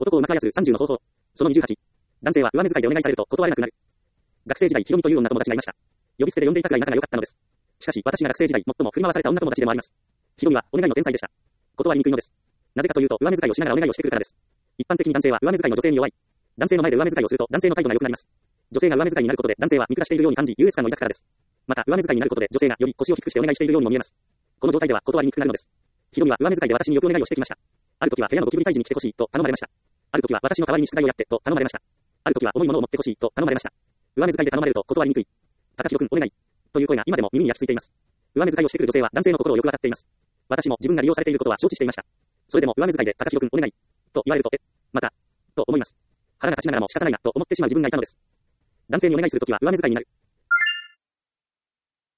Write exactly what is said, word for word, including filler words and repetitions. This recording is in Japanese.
男をうまく操るさんじゅうの方法。そのにじゅうはち。男性は上目遣いでお願いされると断れなくなる。学生時代、ヒロミという女友達がいました。呼び捨てで呼んでいたくらい仲が良かったのです。しかし、私が学生時代、最も振り回された女友達でもあります。ヒロミは、お願いの天才でした。断りにくいのです。なぜかというと、上目遣いをしながらお願いをしてくるからです。一般的に男性は上目遣いの女性に弱い。男性の前で上目遣いをすると、男性の態度が良くなります。女性が上目遣いになることで、男性は見下しているように感じ、優越感を抱くからです。また、上目遣いになることで、女性がより腰を低くしてお願いしているようにも見えます。この状態では断りにくくなるのです。ヒロミは上目遣いで私によくお願いをしてきました。ある時は部屋のゴキブリ退治に来てほしいと頼まれました。ある時は私の代わりに宿題をやってと頼まれました。ある時は重いものを持ってほしいと頼まれました。上目遣いで頼まれると断りにくい。高弘くんお願い。という声が今でも耳に焼き付いています。上目遣いをしてくる女性は男性の心をよくわかっています。私も自分が利用されていることは承知していました。それでも上目遣いで高弘くんお願い。と言われると、え、また、と思います。腹が立ちながらも仕方ないなと思ってしまう自分がいたのです。男性にお願いするときは上目遣いになる。